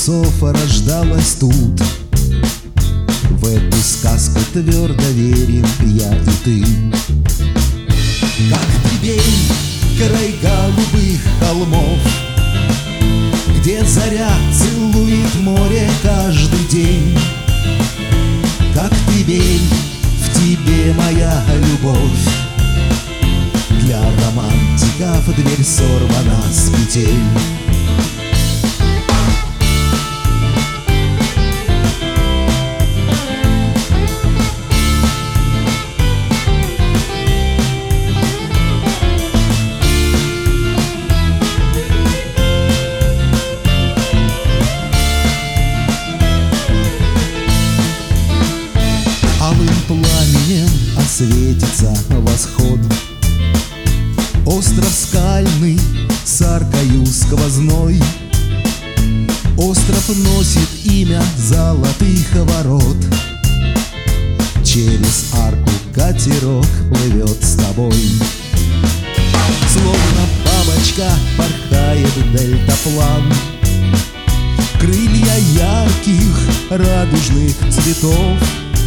чудесов рождалось тут. В эту сказку твердо верим я и ты. Как тебе край голубых холмов, где заря целует море каждый день. Как тебе, в тебе моя любовь, для романтиков дверь сорвана с петель. Алым пламенем осветится восход. Остров скальный с аркою сквозной. Остров носит имя золотых ворот. Через арку катерок плывет с тобой. Словно бабочка порхает дельтаплан. Крылья ярких радужных цветов.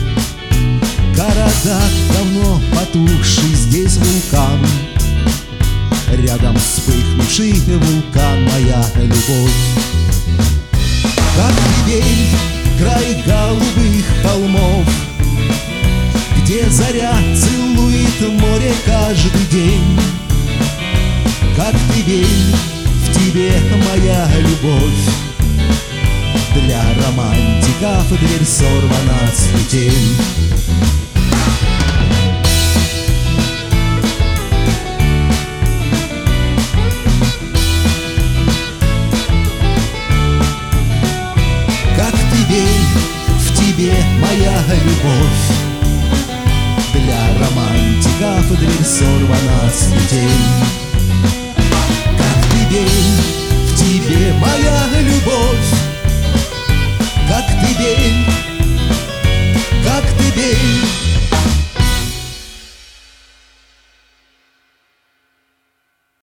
Города давно потухший, здесь вулкан. Рядом вспыхнувший вулкан, моя любовь. Как теперь край голубых холмов, где заря целует море каждый день. Как теперь в тебе моя любовь, для романтиков дверь сорвана с петель. В тебе моя любовь, для романтиков дверь сорвана с петель.